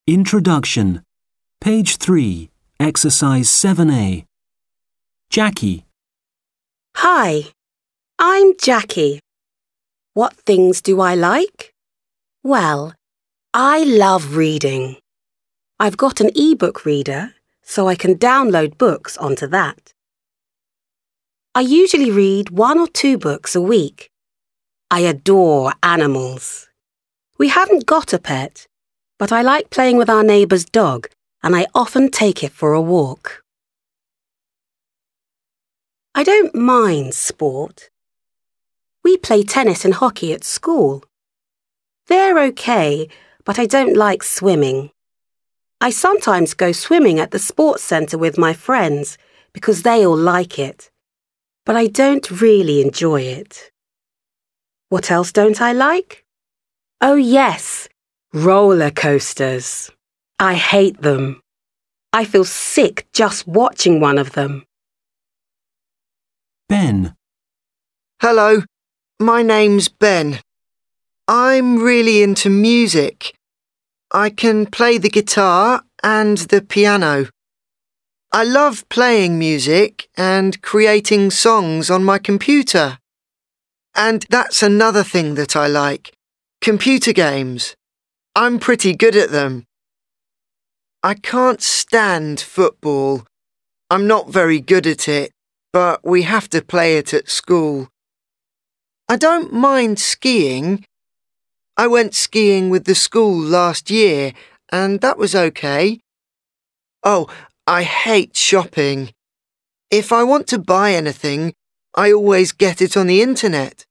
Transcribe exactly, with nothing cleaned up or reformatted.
Introduction. Page three, Exercise seven A. Jackie. Hi, I'm Jackie. What things do I like? Well, I love reading. I've got an e-book reader, so I can download books onto that. I usually read one or two books a week. I adore animals. We haven't got a pet, but I like playing with our neighbour's dog, and I often take it for a walk. I don't mind sport. We play tennis and hockey at school. They're okay, but I don't like swimming. I sometimes go swimming at the sports centre with my friends because they all like it, but I don't really enjoy it. What else don't I like? Oh yes, roller coasters. I hate them. I feel sick just watching one of them. Ben. Hello, my name's Ben. I'm really into music. I can play the guitar and the piano. I love playing music and creating songs on my computer. And that's another thing that I like, computer games. I'm pretty good at them. I can't stand football. I'm not very good at it, but we have to play it at school. I don't mind skiing. I went skiing with the school last year, and that was okay. Oh, I hate shopping. If I want to buy anything, I always get it on the internet.